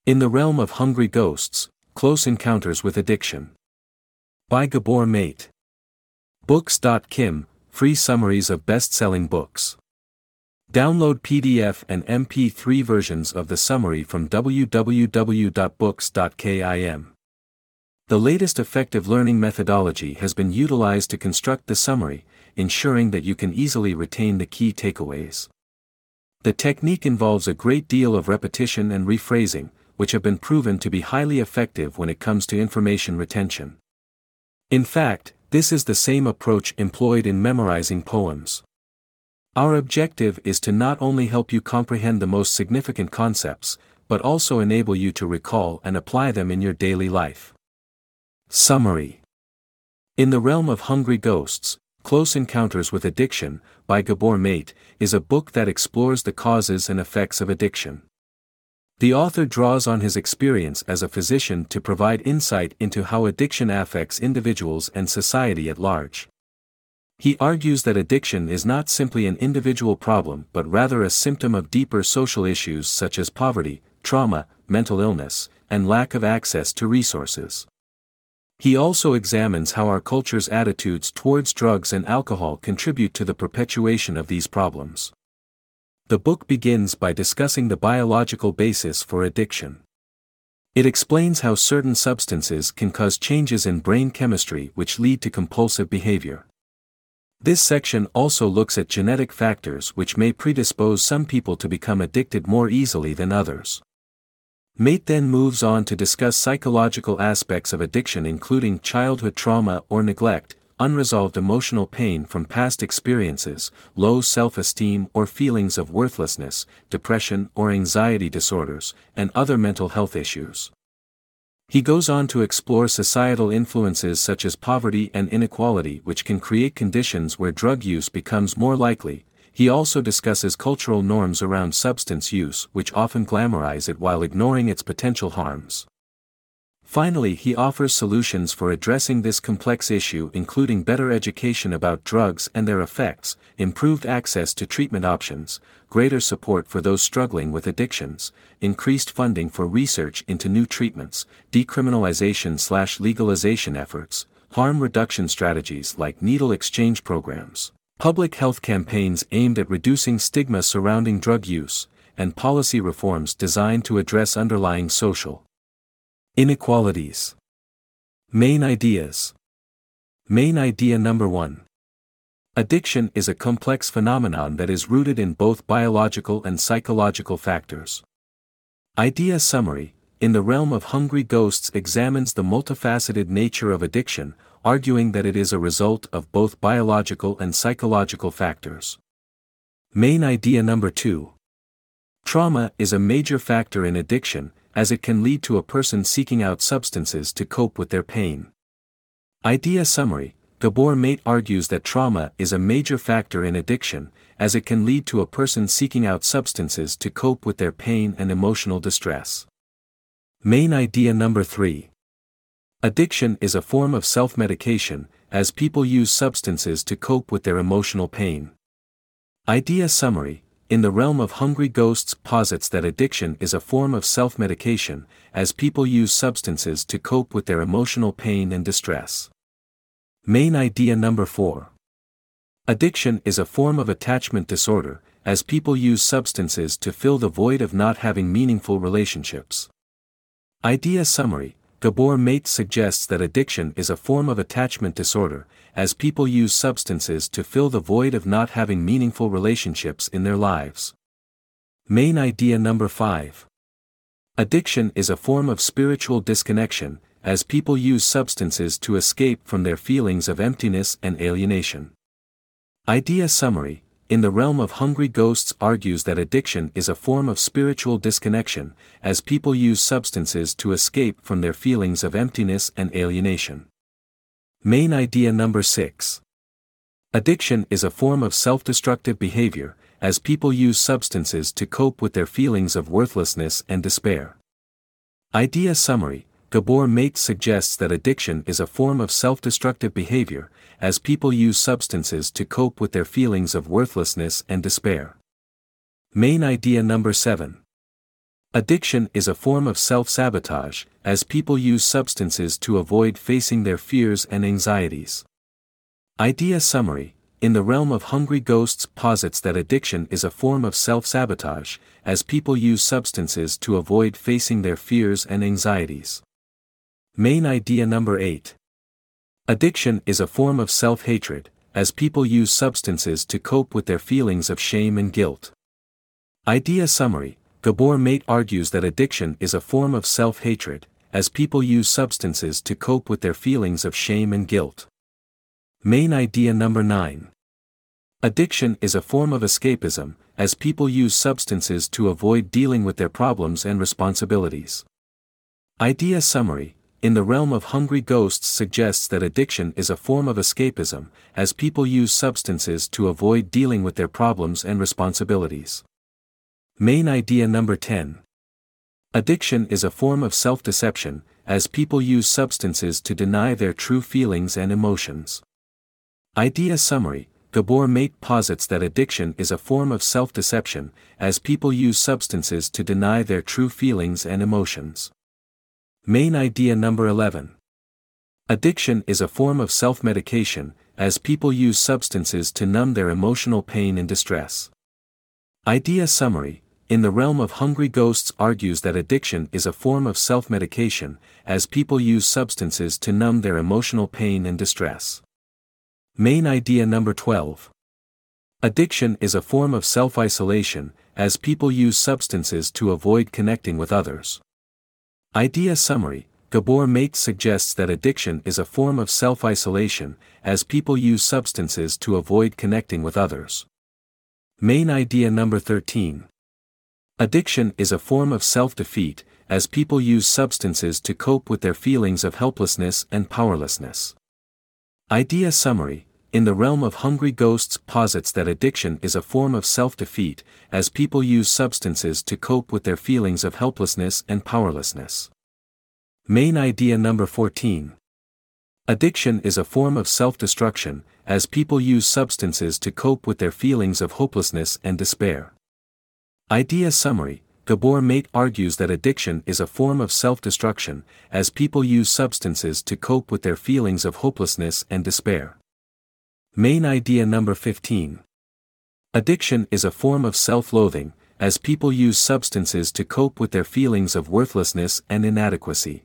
In the Realm of Hungry Ghosts, Close Encounters with Addiction. By Gabor Mate. Books.kim, free summaries of best-selling books. Download PDF and MP3 versions of the summary from www.books.kim. The latest effective learning methodology has been utilized to construct the summary, ensuring that you can easily retain the key takeaways. The technique involves a great deal of repetition and rephrasing, which have been proven to be highly effective when it comes to information retention. In fact, this is the same approach employed in memorizing poems. Our objective is to not only help you comprehend the most significant concepts, but also enable you to recall and apply them in your daily life. Summary. In the Realm of Hungry Ghosts, Close Encounters with Addiction, by Gabor Mate, is a book that explores the causes and effects of addiction. The author draws on his experience as a physician to provide insight into how addiction affects individuals and society at large. He argues that addiction is not simply an individual problem but rather a symptom of deeper social issues such as poverty, trauma, mental illness, and lack of access to resources. He also examines how our culture's attitudes towards drugs and alcohol contribute to the perpetuation of these problems. The book begins by discussing the biological basis for addiction. It explains how certain substances can cause changes in brain chemistry which lead to compulsive behavior. This section also looks at genetic factors which may predispose some people to become addicted more easily than others. Mate then moves on to discuss psychological aspects of addiction including childhood trauma or neglect, unresolved emotional pain from past experiences, low self-esteem or feelings of worthlessness, depression or anxiety disorders, and other mental health issues. He goes on to explore societal influences such as poverty and inequality which can create conditions where drug use becomes more likely. He also discusses cultural norms around substance use which often glamorize it while ignoring its potential harms. Finally, he offers solutions for addressing this complex issue including better education about drugs and their effects, improved access to treatment options, greater support for those struggling with addictions, increased funding for research into new treatments, decriminalization/legalization efforts, harm reduction strategies like needle exchange programs, public health campaigns aimed at reducing stigma surrounding drug use, and policy reforms designed to address underlying social inequalities. Main ideas. Main idea number 1. Addiction is a complex phenomenon that is rooted in both biological and psychological factors. Idea summary. In the Realm of Hungry Ghosts examines the multifaceted nature of addiction, arguing that it is a result of both biological and psychological factors. Main idea number 2. Trauma is a major factor in addiction, as it can lead to a person seeking out substances to cope with their pain. Idea summary. Gabor Mate argues that trauma is a major factor in addiction, as it can lead to a person seeking out substances to cope with their pain and emotional distress. Main idea number 3. Addiction is a form of self-medication, as people use substances to cope with their emotional pain. Idea summary. In the Realm of Hungry Ghosts posits that addiction is a form of self-medication, as people use substances to cope with their emotional pain and distress. Main idea number 4. Addiction is a form of attachment disorder, as people use substances to fill the void of not having meaningful relationships. Idea summary. Gabor Mate suggests that addiction is a form of attachment disorder, as people use substances to fill the void of not having meaningful relationships in their lives. Main idea number 5. Addiction is a form of spiritual disconnection, as people use substances to escape from their feelings of emptiness and alienation. Idea summary. In the Realm of Hungry Ghosts argues that addiction is a form of spiritual disconnection, as people use substances to escape from their feelings of emptiness and alienation. Main idea number 6. Addiction is a form of self-destructive behavior, as people use substances to cope with their feelings of worthlessness and despair. Idea summary. Gabor Mate suggests that addiction is a form of self-destructive behavior, as people use substances to cope with their feelings of worthlessness and despair. Main idea number 7. Addiction is a form of self-sabotage, as people use substances to avoid facing their fears and anxieties. Idea summary: in the realm of Hungry Ghosts posits that addiction is a form of self-sabotage, as people use substances to avoid facing their fears and anxieties. Main idea number 8. Addiction is a form of self-hatred, as people use substances to cope with their feelings of shame and guilt. Idea summary: Gabor Mate argues that addiction is a form of self-hatred, as people use substances to cope with their feelings of shame and guilt. Main idea number 9. Addiction is a form of escapism, as people use substances to avoid dealing with their problems and responsibilities. Idea summary: in the realm of Hungry Ghosts suggests that addiction is a form of escapism, as people use substances to avoid dealing with their problems and responsibilities. Main idea number 10. Addiction is a form of self-deception, as people use substances to deny their true feelings and emotions. Idea summary: Gabor Mate posits that addiction is a form of self-deception, as people use substances to deny their true feelings and emotions. Main idea number 11. Addiction is a form of self-medication, as people use substances to numb their emotional pain and distress. Idea summary: in the realm of Hungry Ghosts argues that addiction is a form of self-medication, as people use substances to numb their emotional pain and distress. Main idea number 12. Addiction is a form of self-isolation, as people use substances to avoid connecting with others. Idea summary: Gabor Mate suggests that addiction is a form of self-isolation, as people use substances to avoid connecting with others. Main idea number 13. Addiction is a form of self-defeat, as people use substances to cope with their feelings of helplessness and powerlessness. Idea summary: in the realm of Hungry Ghosts posits that addiction is a form of self-defeat, as people use substances to cope with their feelings of helplessness and powerlessness. Main idea number 14. Addiction is a form of self-destruction, as people use substances to cope with their feelings of hopelessness and despair. Idea summary: Gabor Mate argues that addiction is a form of self-destruction, as people use substances to cope with their feelings of hopelessness and despair. Main idea number 15. Addiction is a form of self-loathing, as people use substances to cope with their feelings of worthlessness and inadequacy.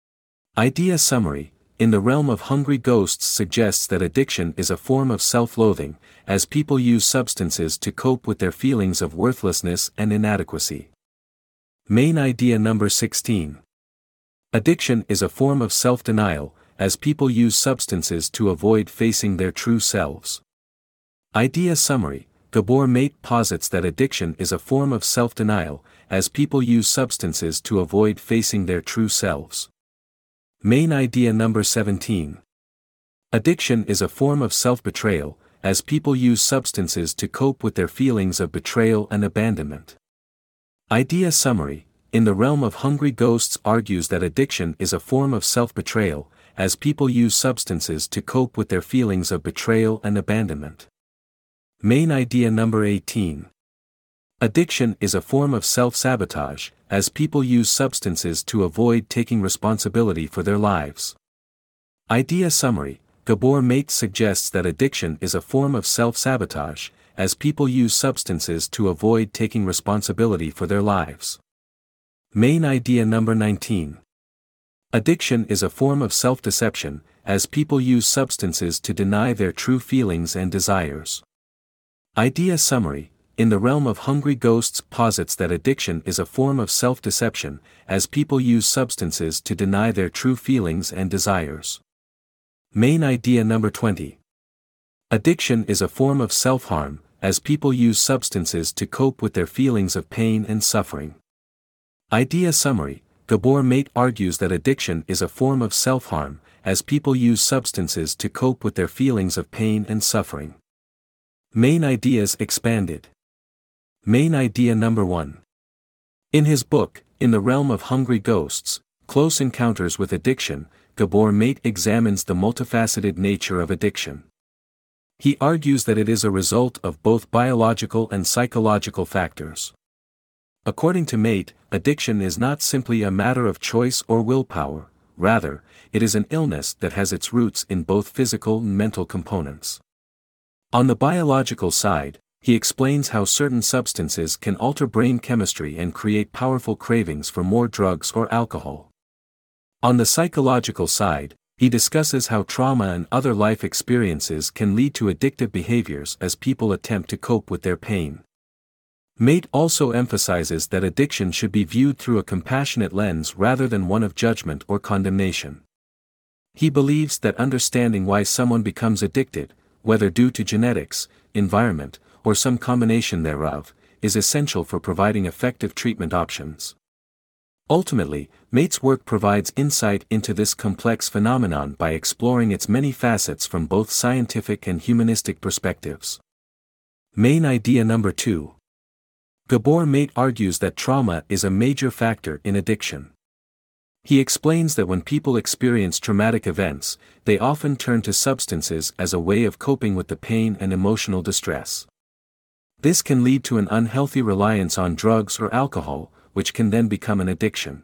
Idea summary: in the realm of Hungry Ghosts suggests that addiction is a form of self-loathing, as people use substances to cope with their feelings of worthlessness and inadequacy. Main idea number 16. Addiction is a form of self-denial, as people use substances to avoid facing their true selves. Idea summary: Gabor Mate posits that addiction is a form of self-denial, as people use substances to avoid facing their true selves. Main idea number 17. Addiction is a form of self-betrayal, as people use substances to cope with their feelings of betrayal and abandonment. Idea summary: in the realm of Hungry Ghosts argues that addiction is a form of self-betrayal, as people use substances to cope with their feelings of betrayal and abandonment. Main idea number 18. Addiction is a form of self-sabotage, as people use substances to avoid taking responsibility for their lives. Idea summary: Gabor Mate suggests that addiction is a form of self-sabotage, as people use substances to avoid taking responsibility for their lives. Main idea number 19. Addiction is a form of self-deception, as people use substances to deny their true feelings and desires. Idea summary: in the realm of Hungry Ghosts posits that addiction is a form of self-deception, as people use substances to deny their true feelings and desires. Main idea number 20. Addiction is a form of self-harm, as people use substances to cope with their feelings of pain and suffering. Idea summary: Gabor Mate argues that addiction is a form of self-harm, as people use substances to cope with their feelings of pain and suffering. Main ideas expanded. Main idea number 1. In his book, In the Realm of Hungry Ghosts, Close Encounters with Addiction, Gabor Mate examines the multifaceted nature of addiction. He argues that it is a result of both biological and psychological factors. According to Mate, addiction is not simply a matter of choice or willpower, rather, it is an illness that has its roots in both physical and mental components. On the biological side, he explains how certain substances can alter brain chemistry and create powerful cravings for more drugs or alcohol. On the psychological side, he discusses how trauma and other life experiences can lead to addictive behaviors as people attempt to cope with their pain. Mate also emphasizes that addiction should be viewed through a compassionate lens rather than one of judgment or condemnation. He believes that understanding why someone becomes addicted, whether due to genetics, environment, or some combination thereof, is essential for providing effective treatment options. Ultimately, Mate's work provides insight into this complex phenomenon by exploring its many facets from both scientific and humanistic perspectives. Main idea number 2. Gabor Mate argues that trauma is a major factor in addiction. He explains that when people experience traumatic events, they often turn to substances as a way of coping with the pain and emotional distress. This can lead to an unhealthy reliance on drugs or alcohol, which can then become an addiction.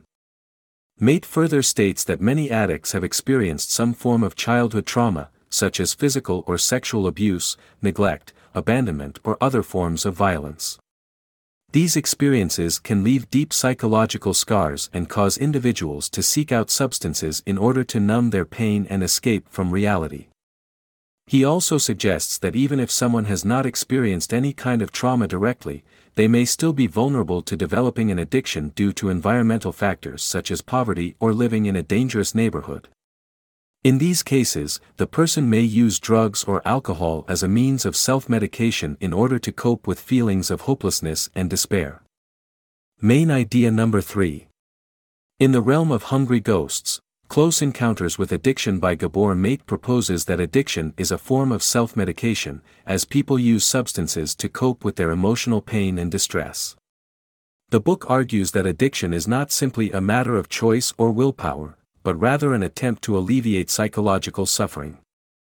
Mate further states that many addicts have experienced some form of childhood trauma, such as physical or sexual abuse, neglect, abandonment, or other forms of violence. These experiences can leave deep psychological scars and cause individuals to seek out substances in order to numb their pain and escape from reality. He also suggests that even if someone has not experienced any kind of trauma directly, they may still be vulnerable to developing an addiction due to environmental factors such as poverty or living in a dangerous neighborhood. In these cases, the person may use drugs or alcohol as a means of self-medication in order to cope with feelings of hopelessness and despair. Main idea number 3. In the realm of Hungry Ghosts, Close Encounters with Addiction by Gabor Mate proposes that addiction is a form of self-medication, as people use substances to cope with their emotional pain and distress. The book argues that addiction is not simply a matter of choice or willpower, but rather an attempt to alleviate psychological suffering.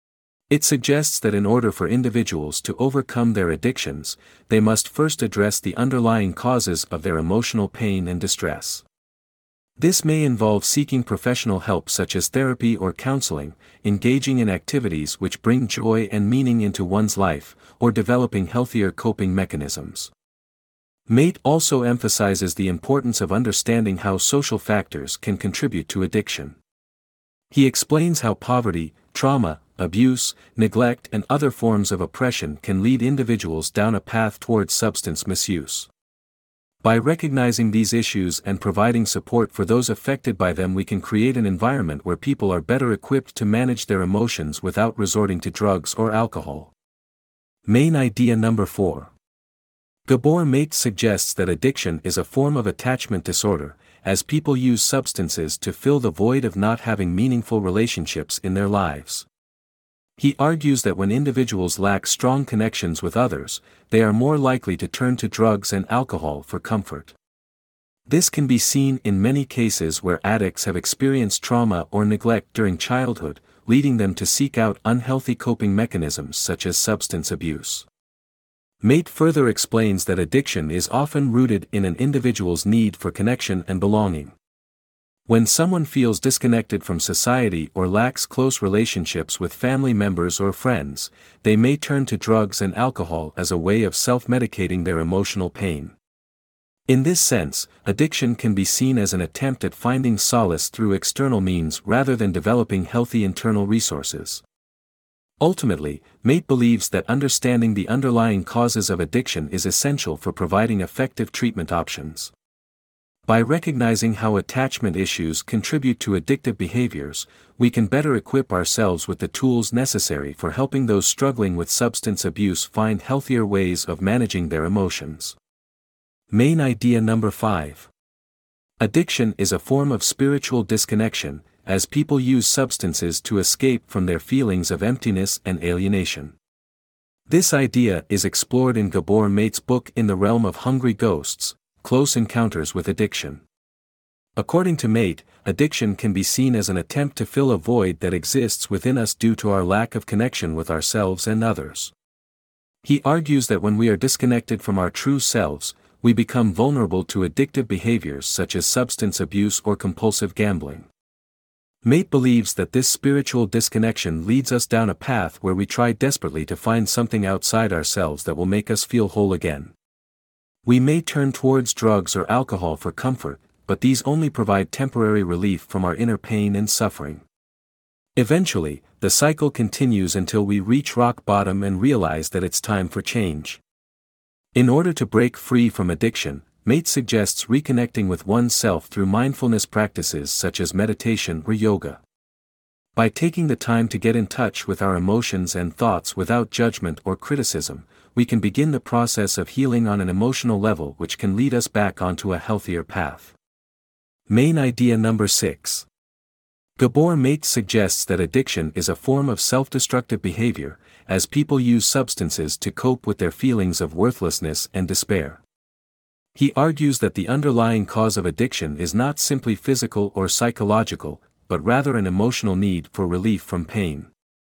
It suggests that in order for individuals to overcome their addictions, they must first address the underlying causes of their emotional pain and distress. This may involve seeking professional help such as therapy or counseling, engaging in activities which bring joy and meaning into one's life, or developing healthier coping mechanisms. Mate also emphasizes the importance of understanding how social factors can contribute to addiction. He explains how poverty, trauma, abuse, neglect, and other forms of oppression can lead individuals down a path towards substance misuse. By recognizing these issues and providing support for those affected by them, we can create an environment where people are better equipped to manage their emotions without resorting to drugs or alcohol. Main idea number 4. Gabor Mate suggests that addiction is a form of attachment disorder, as people use substances to fill the void of not having meaningful relationships in their lives. He argues that when individuals lack strong connections with others, they are more likely to turn to drugs and alcohol for comfort. This can be seen in many cases where addicts have experienced trauma or neglect during childhood, leading them to seek out unhealthy coping mechanisms such as substance abuse. Mate further explains that addiction is often rooted in an individual's need for connection and belonging. When someone feels disconnected from society or lacks close relationships with family members or friends, they may turn to drugs and alcohol as a way of self-medicating their emotional pain. In this sense, addiction can be seen as an attempt at finding solace through external means rather than developing healthy internal resources. Ultimately, Mate believes that understanding the underlying causes of addiction is essential for providing effective treatment options. By recognizing how attachment issues contribute to addictive behaviors, we can better equip ourselves with the tools necessary for helping those struggling with substance abuse find healthier ways of managing their emotions. Main idea number 5. Addiction is a form of spiritual disconnection, as people use substances to escape from their feelings of emptiness and alienation. This idea is explored in Gabor Mate's book In the Realm of Hungry Ghosts, Close Encounters with Addiction. According to Mate, addiction can be seen as an attempt to fill a void that exists within us due to our lack of connection with ourselves and others. He argues that when we are disconnected from our true selves, we become vulnerable to addictive behaviors such as substance abuse or compulsive gambling. Mate believes that this spiritual disconnection leads us down a path where we try desperately to find something outside ourselves that will make us feel whole again. We may turn towards drugs or alcohol for comfort, but these only provide temporary relief from our inner pain and suffering. Eventually, the cycle continues until we reach rock bottom and realize that it's time for change. In order to break free from addiction, Mate suggests reconnecting with oneself through mindfulness practices such as meditation or yoga. By taking the time to get in touch with our emotions and thoughts without judgment or criticism, we can begin the process of healing on an emotional level which can lead us back onto a healthier path. Main idea number 6. Gabor Mate suggests that addiction is a form of self-destructive behavior, as people use substances to cope with their feelings of worthlessness and despair. He argues that the underlying cause of addiction is not simply physical or psychological, but rather an emotional need for relief from pain.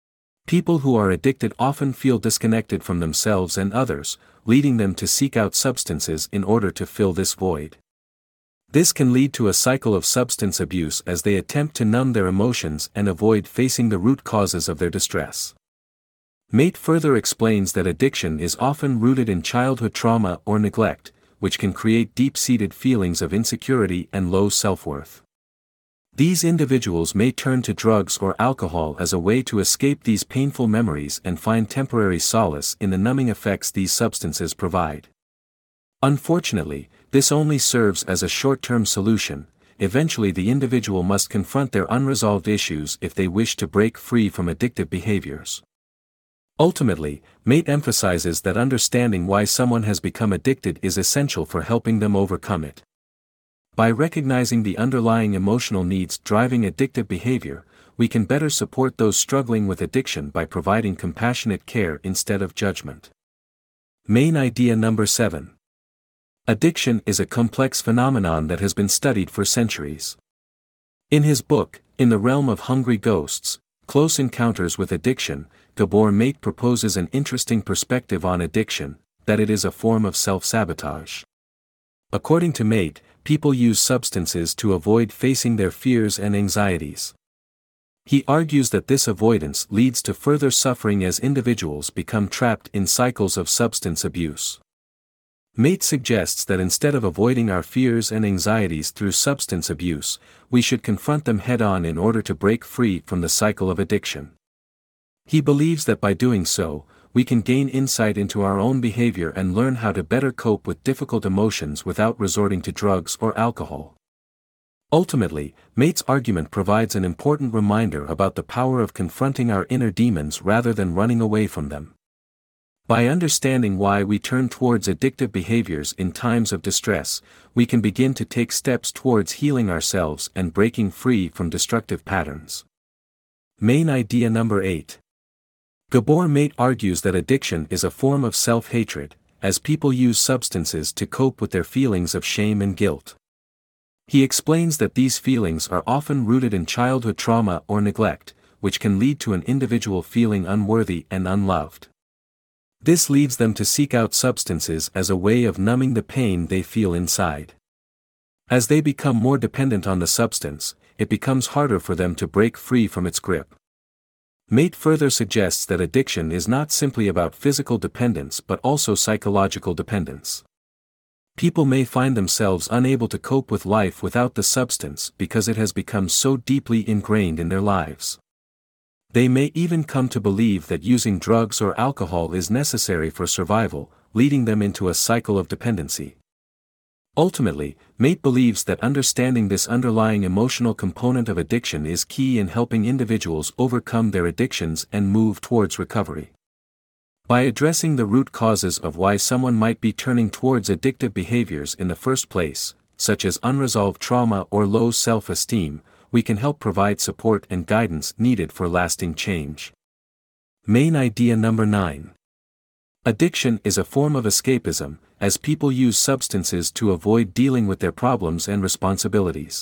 People who are addicted often feel disconnected from themselves and others, leading them to seek out substances in order to fill this void. This can lead to a cycle of substance abuse as they attempt to numb their emotions and avoid facing the root causes of their distress. Mate further explains that addiction is often rooted in childhood trauma or neglect, which can create deep-seated feelings of insecurity and low self-worth. These individuals may turn to drugs or alcohol as a way to escape these painful memories and find temporary solace in the numbing effects these substances provide. Unfortunately, this only serves as a short-term solution. Eventually the individual must confront their unresolved issues if they wish to break free from addictive behaviors. Ultimately, Mate emphasizes that understanding why someone has become addicted is essential for helping them overcome it. By recognizing the underlying emotional needs driving addictive behavior, we can better support those struggling with addiction by providing compassionate care instead of judgment. Main idea number 7. Addiction is a complex phenomenon that has been studied for centuries. In his book, In the Realm of Hungry Ghosts, Close Encounters with Addiction, Gabor Mate proposes an interesting perspective on addiction, that it is a form of self-sabotage. According to Mate, people use substances to avoid facing their fears and anxieties. He argues that this avoidance leads to further suffering as individuals become trapped in cycles of substance abuse. Mate suggests that instead of avoiding our fears and anxieties through substance abuse, we should confront them head-on in order to break free from the cycle of addiction. He believes that by doing so, we can gain insight into our own behavior and learn how to better cope with difficult emotions without resorting to drugs or alcohol. Ultimately, Mate's argument provides an important reminder about the power of confronting our inner demons rather than running away from them. By understanding why we turn towards addictive behaviors in times of distress, we can begin to take steps towards healing ourselves and breaking free from destructive patterns. Main idea number 8. Gabor Mate argues that addiction is a form of self-hatred, as people use substances to cope with their feelings of shame and guilt. He explains that these feelings are often rooted in childhood trauma or neglect, which can lead to an individual feeling unworthy and unloved. This leads them to seek out substances as a way of numbing the pain they feel inside. As they become more dependent on the substance, it becomes harder for them to break free from its grip. Mate further suggests that addiction is not simply about physical dependence but also psychological dependence. People may find themselves unable to cope with life without the substance because it has become so deeply ingrained in their lives. They may even come to believe that using drugs or alcohol is necessary for survival, leading them into a cycle of dependency. Ultimately, Mate believes that understanding this underlying emotional component of addiction is key in helping individuals overcome their addictions and move towards recovery. By addressing the root causes of why someone might be turning towards addictive behaviors in the first place, such as unresolved trauma or low self-esteem, we can help provide support and guidance needed for lasting change. Main idea number 9. Addiction is a form of escapism, as people use substances to avoid dealing with their problems and responsibilities.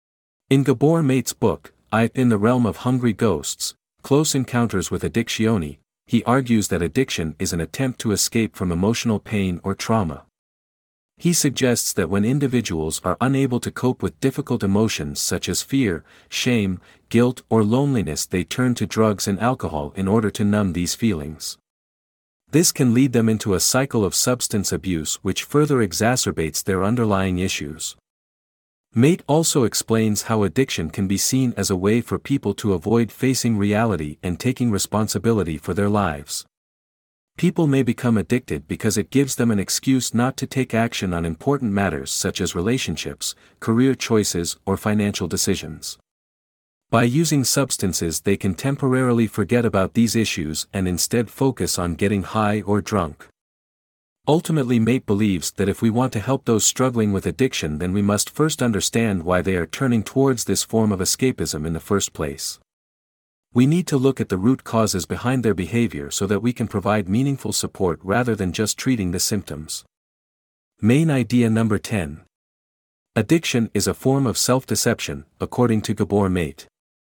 In Gabor Mate's book, In the Realm of Hungry Ghosts, Close Encounters with Addiction, he argues that addiction is an attempt to escape from emotional pain or trauma. He suggests that when individuals are unable to cope with difficult emotions such as fear, shame, guilt, or loneliness, they turn to drugs and alcohol in order to numb these feelings. This can lead them into a cycle of substance abuse which further exacerbates their underlying issues. Mate also explains how addiction can be seen as a way for people to avoid facing reality and taking responsibility for their lives. People may become addicted because it gives them an excuse not to take action on important matters such as relationships, career choices, or financial decisions. By using substances, they can temporarily forget about these issues and instead focus on getting high or drunk. Ultimately, Mate believes that if we want to help those struggling with addiction, then we must first understand why they are turning towards this form of escapism in the first place. We need to look at the root causes behind their behavior so that we can provide meaningful support rather than just treating the symptoms. Main idea number 10. Addiction is a form of self-deception, according to Gabor Mate.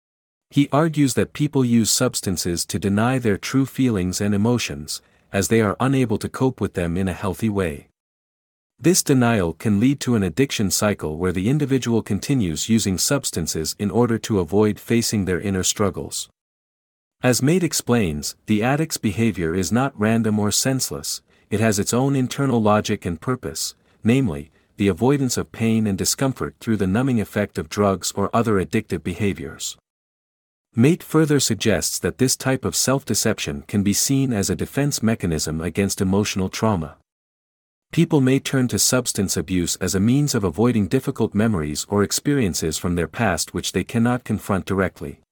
He argues that people use substances to deny their true feelings and emotions, as they are unable to cope with them in a healthy way. This denial can lead to an addiction cycle where the individual continues using substances in order to avoid facing their inner struggles. As Mate explains, the addict's behavior is not random or senseless, it has its own internal logic and purpose, namely, the avoidance of pain and discomfort through the numbing effect of drugs or other addictive behaviors. Mate further suggests that this type of self-deception can be seen as a defense mechanism against emotional trauma. People may turn to substance abuse as a means of avoiding difficult memories or experiences from their past which they cannot confront directly.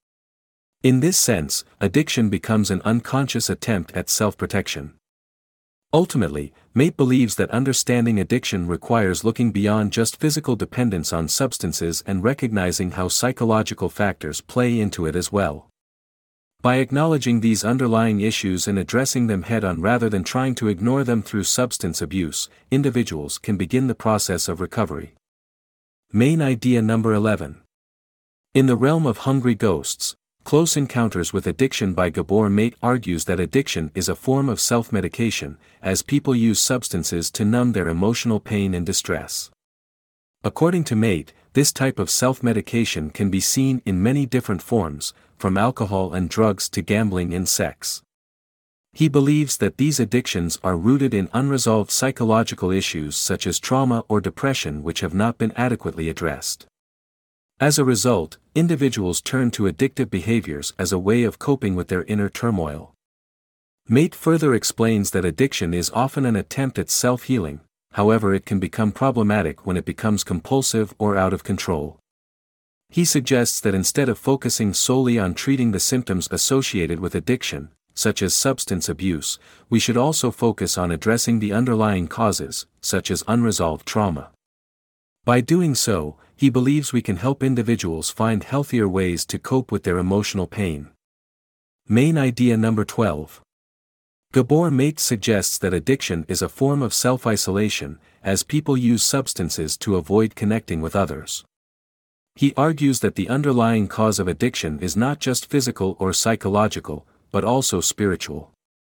In this sense, addiction becomes an unconscious attempt at self-protection. Ultimately, Mate believes that understanding addiction requires looking beyond just physical dependence on substances and recognizing how psychological factors play into it as well. By acknowledging these underlying issues and addressing them head-on rather than trying to ignore them through substance abuse, individuals can begin the process of recovery. Main idea number 11. In the realm of hungry ghosts, Close Encounters with Addiction by Gabor Mate argues that addiction is a form of self-medication, as people use substances to numb their emotional pain and distress. According to Mate, this type of self-medication can be seen in many different forms, from alcohol and drugs to gambling and sex. He believes that these addictions are rooted in unresolved psychological issues such as trauma or depression which have not been adequately addressed. As a result, individuals turn to addictive behaviors as a way of coping with their inner turmoil. Mate further explains that addiction is often an attempt at self-healing, however it can become problematic when it becomes compulsive or out of control. He suggests that instead of focusing solely on treating the symptoms associated with addiction, such as substance abuse, we should also focus on addressing the underlying causes, such as unresolved trauma. By doing so, he believes we can help individuals find healthier ways to cope with their emotional pain. Main idea number 12. Gabor Mate suggests that addiction is a form of self-isolation, as people use substances to avoid connecting with others. He argues that the underlying cause of addiction is not just physical or psychological, but also spiritual.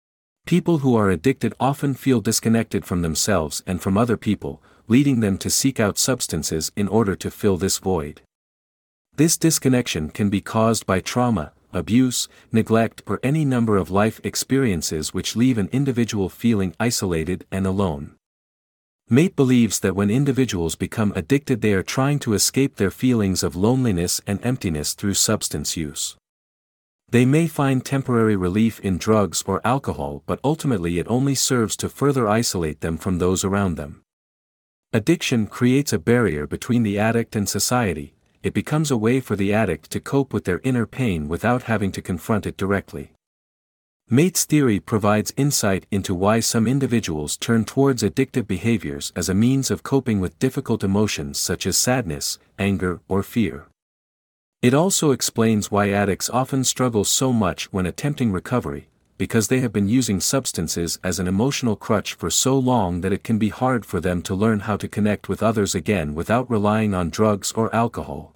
People who are addicted often feel disconnected from themselves and from other people, leading them to seek out substances in order to fill this void. This disconnection can be caused by trauma, abuse, neglect, or any number of life experiences which leave an individual feeling isolated and alone. Mate believes that when individuals become addicted, they are trying to escape their feelings of loneliness and emptiness through substance use. They may find temporary relief in drugs or alcohol, but ultimately it only serves to further isolate them from those around them. Addiction creates a barrier between the addict and society. It becomes a way for the addict to cope with their inner pain without having to confront it directly. Mate's theory provides insight into why some individuals turn towards addictive behaviors as a means of coping with difficult emotions such as sadness, anger, or fear. It also explains why addicts often struggle so much when attempting recovery, because they have been using substances as an emotional crutch for so long that it can be hard for them to learn how to connect with others again without relying on drugs or alcohol.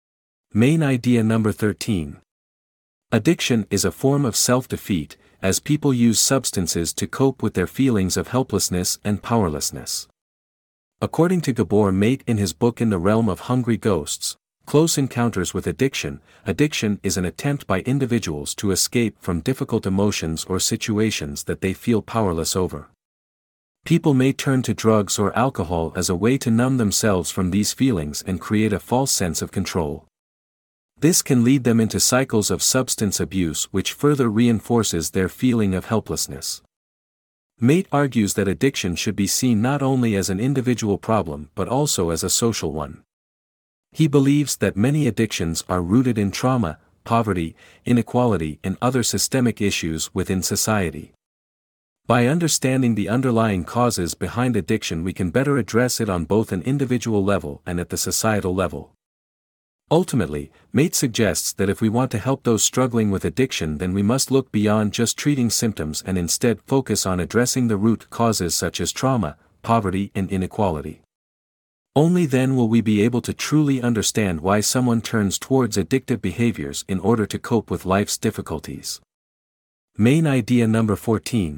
Main idea number 13. Addiction is a form of self-defeat, as people use substances to cope with their feelings of helplessness and powerlessness. According to Gabor Mate in his book In the Realm of Hungry Ghosts, Close Encounters with Addiction, addiction is an attempt by individuals to escape from difficult emotions or situations that they feel powerless over. People may turn to drugs or alcohol as a way to numb themselves from these feelings and create a false sense of control. This can lead them into cycles of substance abuse which further reinforces their feeling of helplessness. Mate argues that addiction should be seen not only as an individual problem but also as a social one. He believes that many addictions are rooted in trauma, poverty, inequality, and other systemic issues within society. By understanding the underlying causes behind addiction, we can better address it on both an individual level and at the societal level. Ultimately, Mate suggests that if we want to help those struggling with addiction, then we must look beyond just treating symptoms and instead focus on addressing the root causes such as trauma, poverty, and inequality. Only then will we be able to truly understand why someone turns towards addictive behaviors in order to cope with life's difficulties. Main idea number 14.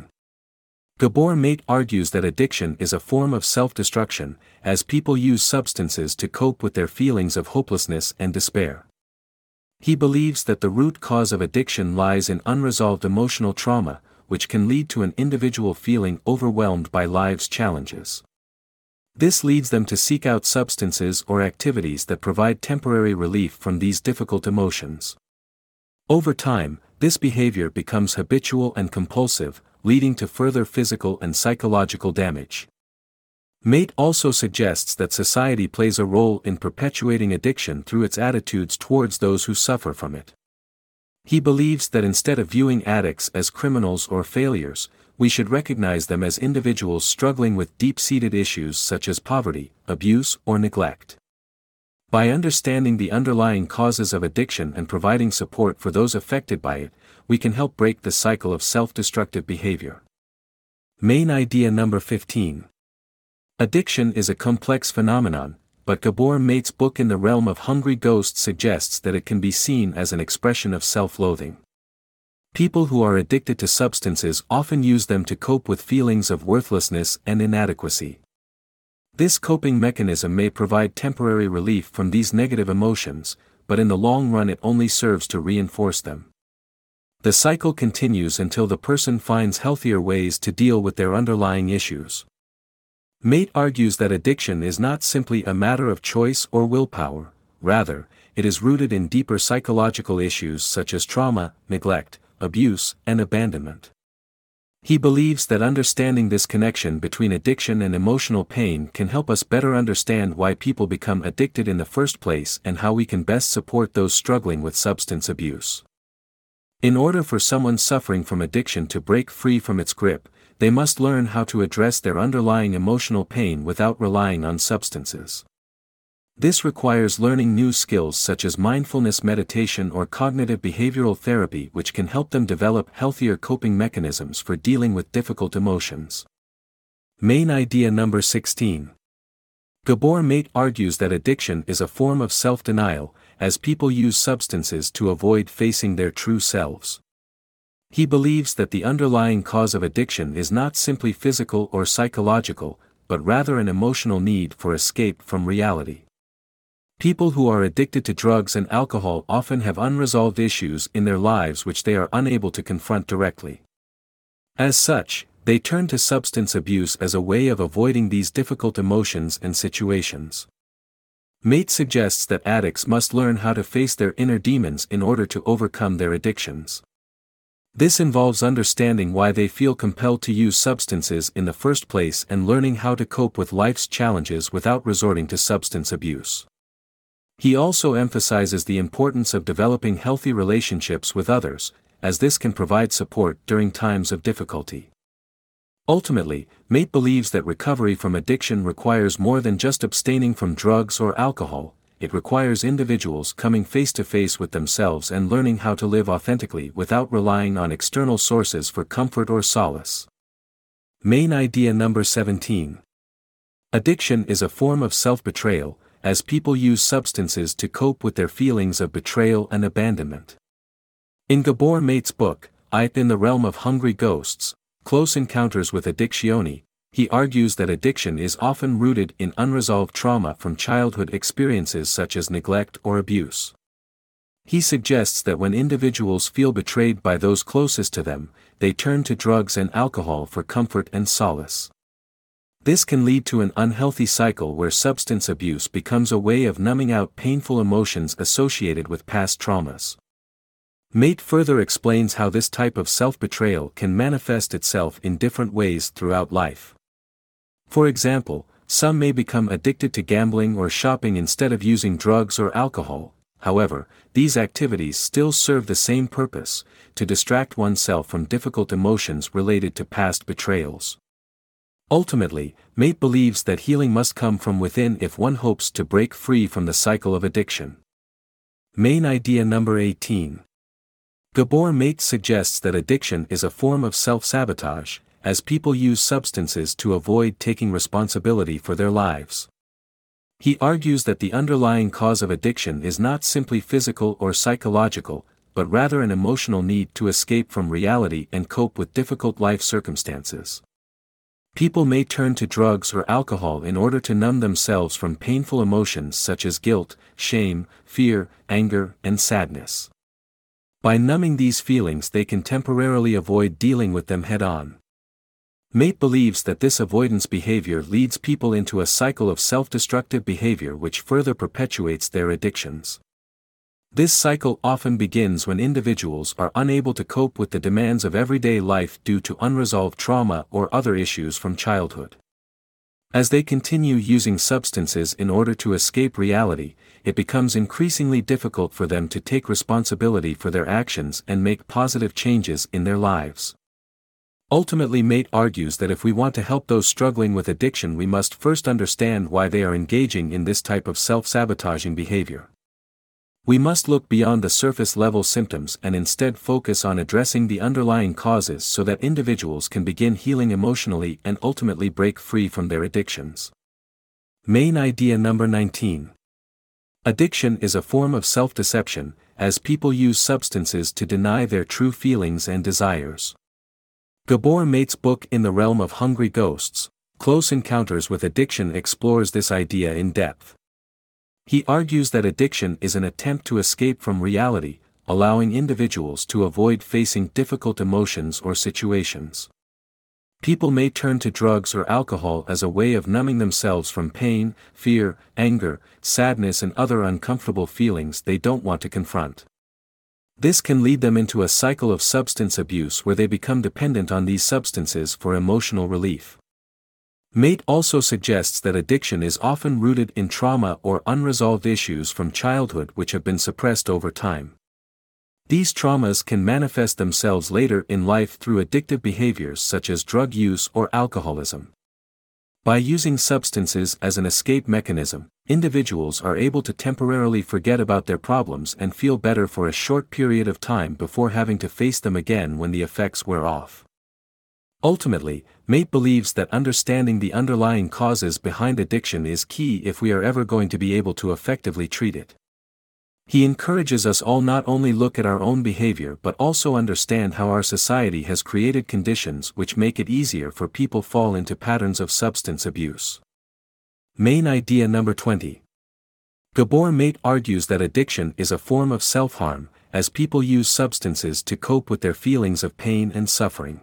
Gabor Mate argues that addiction is a form of self-destruction, as people use substances to cope with their feelings of hopelessness and despair. He believes that the root cause of addiction lies in unresolved emotional trauma, which can lead to an individual feeling overwhelmed by life's challenges. This leads them to seek out substances or activities that provide temporary relief from these difficult emotions. Over time, this behavior becomes habitual and compulsive, leading to further physical and psychological damage. Mate also suggests that society plays a role in perpetuating addiction through its attitudes towards those who suffer from it. He believes that instead of viewing addicts as criminals or failures, we should recognize them as individuals struggling with deep-seated issues such as poverty, abuse, or neglect. By understanding the underlying causes of addiction and providing support for those affected by it, we can help break the cycle of self-destructive behavior. Main idea number 15. Addiction is a complex phenomenon, but Gabor Mate's book In the Realm of Hungry Ghosts suggests that it can be seen as an expression of self-loathing. People who are addicted to substances often use them to cope with feelings of worthlessness and inadequacy. This coping mechanism may provide temporary relief from these negative emotions, but in the long run it only serves to reinforce them. The cycle continues until the person finds healthier ways to deal with their underlying issues. Mate argues that addiction is not simply a matter of choice or willpower, rather, it is rooted in deeper psychological issues such as trauma, neglect, abuse, and abandonment. He believes that understanding this connection between addiction and emotional pain can help us better understand why people become addicted in the first place and how we can best support those struggling with substance abuse. In order for someone suffering from addiction to break free from its grip, they must learn how to address their underlying emotional pain without relying on substances. This requires learning new skills such as mindfulness meditation or cognitive behavioral therapy, which can help them develop healthier coping mechanisms for dealing with difficult emotions. Main idea number 16. Gabor Mate argues that addiction is a form of self-denial, as people use substances to avoid facing their true selves. He believes that the underlying cause of addiction is not simply physical or psychological, but rather an emotional need for escape from reality. People who are addicted to drugs and alcohol often have unresolved issues in their lives which they are unable to confront directly. As such, they turn to substance abuse as a way of avoiding these difficult emotions and situations. Mate suggests that addicts must learn how to face their inner demons in order to overcome their addictions. This involves understanding why they feel compelled to use substances in the first place and learning how to cope with life's challenges without resorting to substance abuse. He also emphasizes the importance of developing healthy relationships with others, as this can provide support during times of difficulty. Ultimately, Mate believes that recovery from addiction requires more than just abstaining from drugs or alcohol. It requires individuals coming face to face with themselves and learning how to live authentically without relying on external sources for comfort or solace. Main idea number 17. Addiction is a form of self-betrayal, as people use substances to cope with their feelings of betrayal and abandonment. In Gabor Mate's book, In the Realm of Hungry Ghosts, Close Encounters with Addiction, He argues that addiction is often rooted in unresolved trauma from childhood experiences such as neglect or abuse. He suggests that when individuals feel betrayed by those closest to them, they turn to drugs and alcohol for comfort and solace. This can lead to an unhealthy cycle where substance abuse becomes a way of numbing out painful emotions associated with past traumas. Mate further explains how this type of self-betrayal can manifest itself in different ways throughout life. For example, some may become addicted to gambling or shopping instead of using drugs or alcohol. However, these activities still serve the same purpose: to distract oneself from difficult emotions related to past betrayals. Ultimately, Mate believes that healing must come from within if one hopes to break free from the cycle of addiction. Main idea number 18. Gabor Mate suggests that addiction is a form of self-sabotage, as people use substances to avoid taking responsibility for their lives. He argues that the underlying cause of addiction is not simply physical or psychological, but rather an emotional need to escape from reality and cope with difficult life circumstances. People may turn to drugs or alcohol in order to numb themselves from painful emotions such as guilt, shame, fear, anger, and sadness. By numbing these feelings, they can temporarily avoid dealing with them head-on. Mate believes that this avoidance behavior leads people into a cycle of self-destructive behavior which further perpetuates their addictions. This cycle often begins when individuals are unable to cope with the demands of everyday life due to unresolved trauma or other issues from childhood. As they continue using substances in order to escape reality, it becomes increasingly difficult for them to take responsibility for their actions and make positive changes in their lives. Ultimately, Mate argues that if we want to help those struggling with addiction, we must first understand why they are engaging in this type of self-sabotaging behavior. We must look beyond the surface-level symptoms and instead focus on addressing the underlying causes so that individuals can begin healing emotionally and ultimately break free from their addictions. Main idea number 19. Addiction is a form of self-deception, as people use substances to deny their true feelings and desires. Gabor Mate's book In the Realm of Hungry Ghosts, Close Encounters with Addiction explores this idea in depth. He argues that addiction is an attempt to escape from reality, allowing individuals to avoid facing difficult emotions or situations. People may turn to drugs or alcohol as a way of numbing themselves from pain, fear, anger, sadness, and other uncomfortable feelings they don't want to confront. This can lead them into a cycle of substance abuse where they become dependent on these substances for emotional relief. Mate also suggests that addiction is often rooted in trauma or unresolved issues from childhood which have been suppressed over time. These traumas can manifest themselves later in life through addictive behaviors such as drug use or alcoholism. By using substances as an escape mechanism, individuals are able to temporarily forget about their problems and feel better for a short period of time before having to face them again when the effects wear off. Ultimately, Mate believes that understanding the underlying causes behind addiction is key if we are ever going to be able to effectively treat it. He encourages us all not only look at our own behavior but also understand how our society has created conditions which make it easier for people fall into patterns of substance abuse. Main idea number 20. Gabor Mate argues that addiction is a form of self-harm, as people use substances to cope with their feelings of pain and suffering.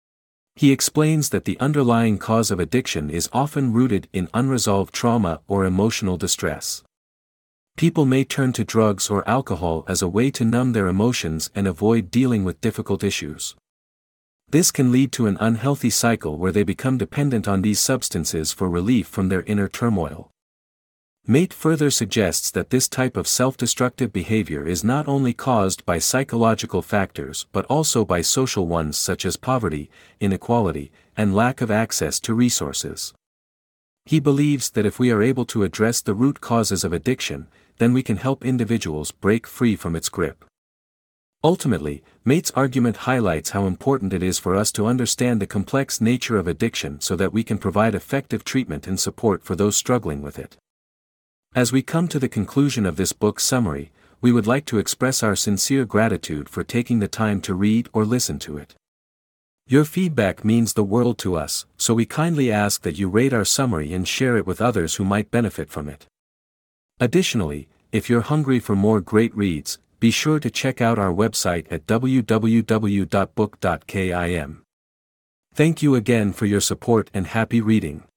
He explains that the underlying cause of addiction is often rooted in unresolved trauma or emotional distress. People may turn to drugs or alcohol as a way to numb their emotions and avoid dealing with difficult issues. This can lead to an unhealthy cycle where they become dependent on these substances for relief from their inner turmoil. Mate further suggests that this type of self-destructive behavior is not only caused by psychological factors but also by social ones such as poverty, inequality, and lack of access to resources. He believes that if we are able to address the root causes of addiction, then we can help individuals break free from its grip. Ultimately, Mate's argument highlights how important it is for us to understand the complex nature of addiction so that we can provide effective treatment and support for those struggling with it. As we come to the conclusion of this book summary, we would like to express our sincere gratitude for taking the time to read or listen to it. Your feedback means the world to us, so we kindly ask that you rate our summary and share it with others who might benefit from it. Additionally, if you're hungry for more great reads, be sure to check out our website at www.book.kim. Thank you again for your support and happy reading.